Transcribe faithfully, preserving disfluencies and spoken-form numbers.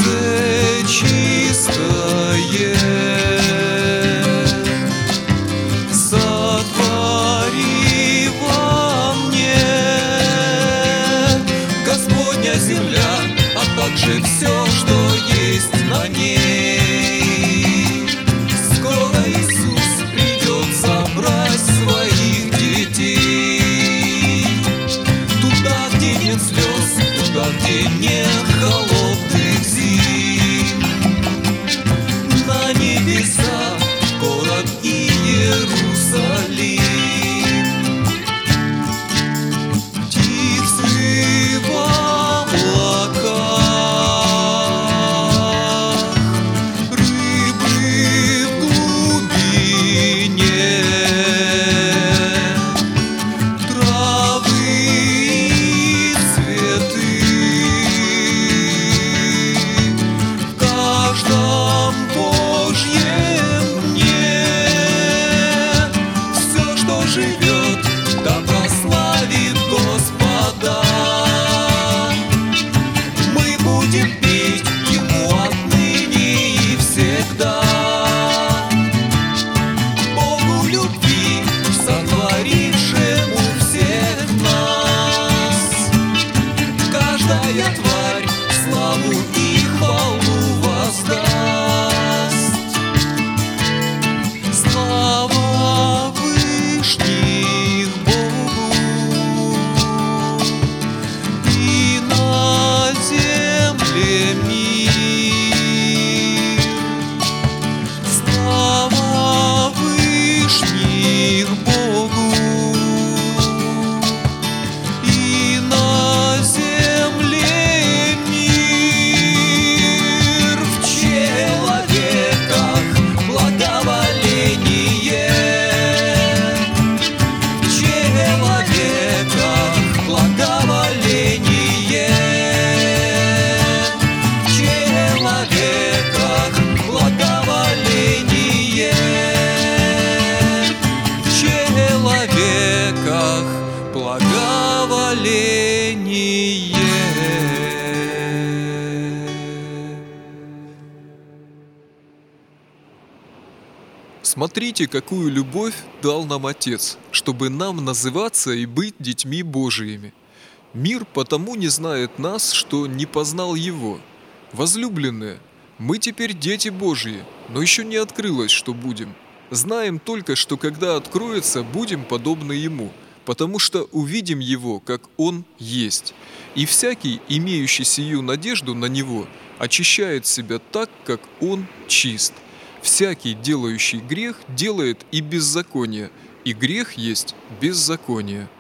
чистое сотвори во мне, Господня земля, а также все, что есть на ней. Скоро Иисус придет забрать своих детей. Туда, где нет слез, туда, где нет холодных зим, на небеса, город Иерусалим. Птицы в облаках, рыбы в глубине, травы и цветы, в каждом Божьем дне. Все, что живет, да прославит Господа. Мы будем петь Ему отныне и всегда. Богу любви, сотворившему всех нас, каждая тварь славу и хвалу воздаст. Слава вышних Богу, и на земле мир. Слава вышних Богу, и на земле мир. В человеках благоволение, в человеках благоволение, в человеках благоволение, в человеках благоволение. Смотрите, какую любовь дал нам Отец, чтобы нам называться и быть детьми Божиими. Мир потому не знает нас, что не познал Его. Возлюбленные, мы теперь дети Божьи, но еще не открылось, что будем. Знаем только, что когда откроется, будем подобны Ему, потому что увидим Его, как Он есть. И всякий, имеющий сию надежду на Него, очищает себя так, как Он чист. Всякий, делающий грех, делает и беззаконие, и грех есть беззаконие.